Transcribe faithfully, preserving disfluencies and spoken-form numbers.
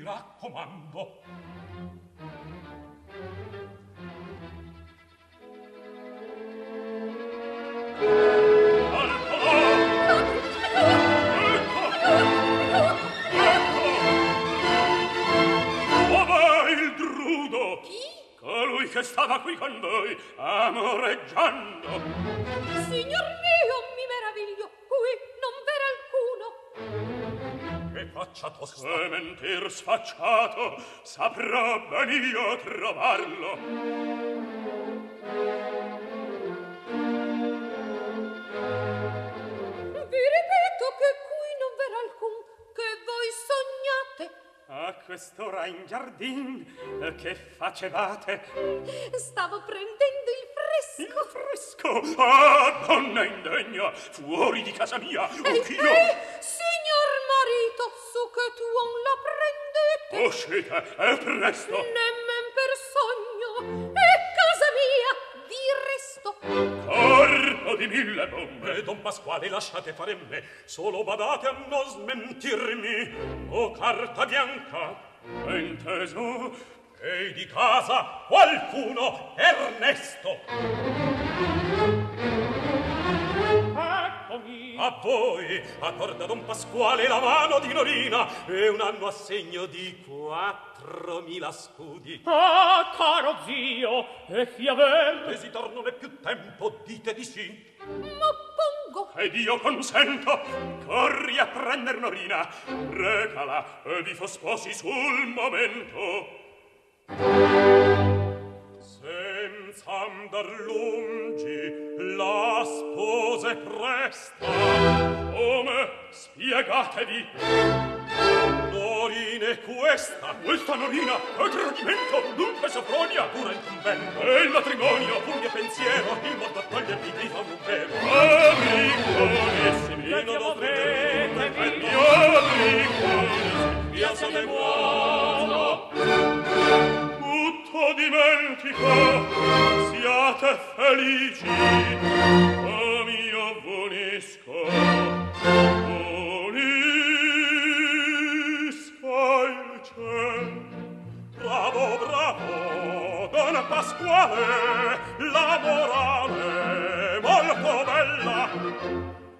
raccomando. Colui che stava qui con voi, amoreggiando. Signor mio, mi meraviglio, qui non v'era alcuno. Che faccia tosta. Se mentir sfacciato, saprò ben io trovarlo. Vi ripeto che qui non v'era alcun, che voi sognate. A quest'ora in giardin, che facevate? Stavo prendendo il fresco. Il fresco? Ah, donna indegna, fuori di casa mia, Ehi, o ch'io... ehi, signor marito, su che tuon la prendete? Uscite, e presto! Nemmen per sogno, è casa mia, vi resto. Corpo di mille bombe, Don Pasquale, lasciate fare me, solo badate a non smentirmi. O carta bianca, è inteso? E di casa qualcuno, Ernesto. Eccomi. A voi, accorda Don Pasquale la mano di Norina e un anno assegno di quattromila scudi. Ah, caro zio, e chi aver? Desitor non è più tempo, dite di sì. Ma pongo. Ed io consento, corri a prender Norina, recala e vi fo sposi sul momento. Senza andar lungi, la spose presta. Come? Spiegatevi. Norina è questa. Questa Norina è tradimento, dunque soffronia, dura il convento. E il matrimonio, un mio pensiero, il mondo a togliervi di un vero. Amicorissimi, non ho dritto. Io amicorissimi, via se ne muovo. Tutto dimentico, siate felici, o mio vonisco, vonisco il ciel. Bravo, bravo, Don Pasquale, la morale molto bella.